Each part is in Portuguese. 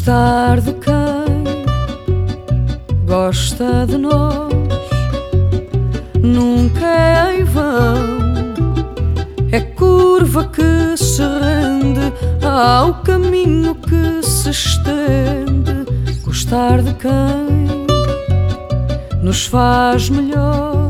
Gostar de quem gosta de nós nunca é em vão. É curva que se rende ao caminho que se estende. Gostar de quem nos faz melhor.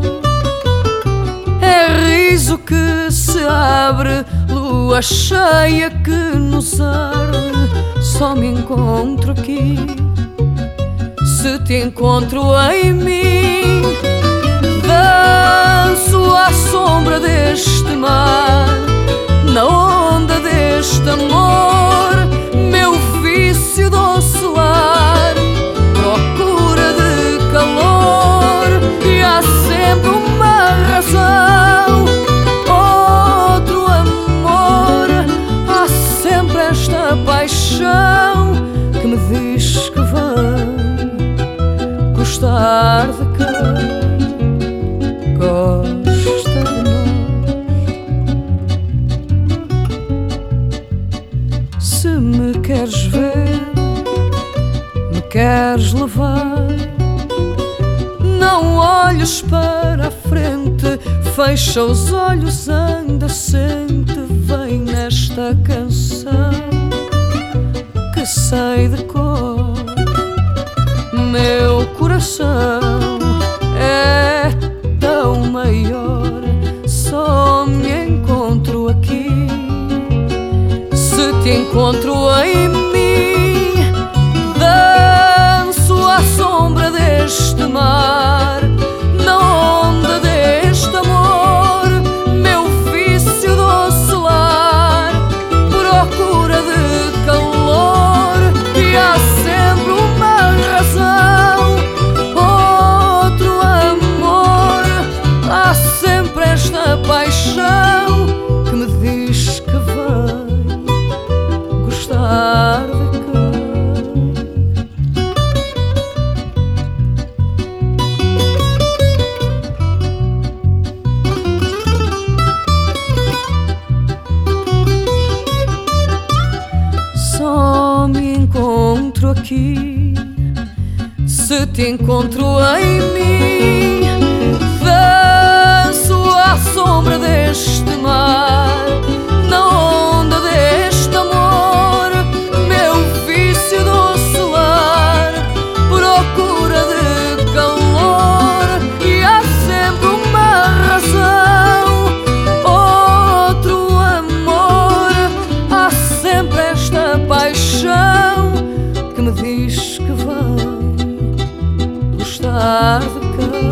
É riso que se abre, lua cheia que nos arde. Só me encontro aqui se te encontro em mim. Danço à sombra deste mar, na onda deste amor. Meu vício de oscilar, procura de calor. E há sempre uma razão, outro amor. Há sempre esta paixão que me diz que vem gostar de quem gosta de nós. Se me queres ver, me queres levar, não olhes para a frente, fecha os olhos, anda, sente. Vem nesta canção que sei de cor. Meu coração é tão maior, só me encontro aqui se te encontro em mim. Danço à sombra deste mar, na onda deste amor. Meu vício de oscilar, procura de calor. E há sempre uma razão, outro amor. Há sempre esta paixão que me diz que vem gostar de quem. Só me encontro aqui se te encontro em mim. Danço à sombra deste mar, na onda deste amor. Meu vício de oscilar, procura de calor. E há sempre uma razão, outro amor. Há sempre esta paixão que me diz que vem gostar de quem